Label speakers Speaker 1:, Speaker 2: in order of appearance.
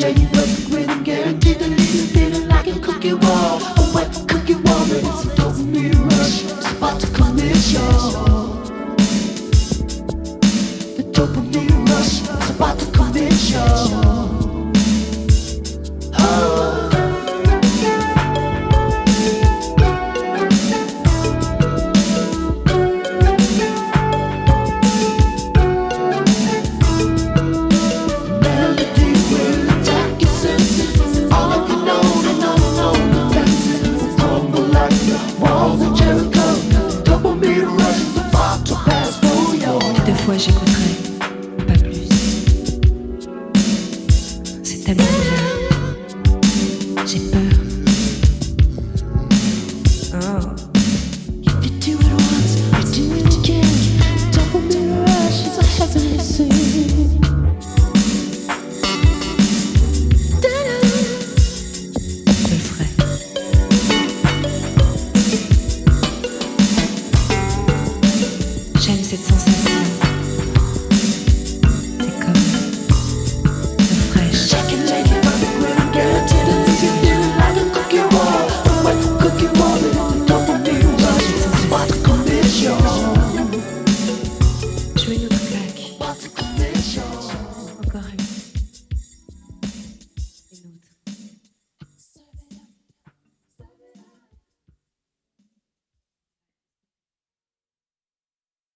Speaker 1: Yeah, you know the rhythm guaranteed to leave you feeling like a cookie wall. A wet cookie wall, but it's a dopamine rush. It's about to collision. The dopamine rush is about to collision.
Speaker 2: Deux fois j'écouterai, pas plus. C'est tellement bien. J'ai peur.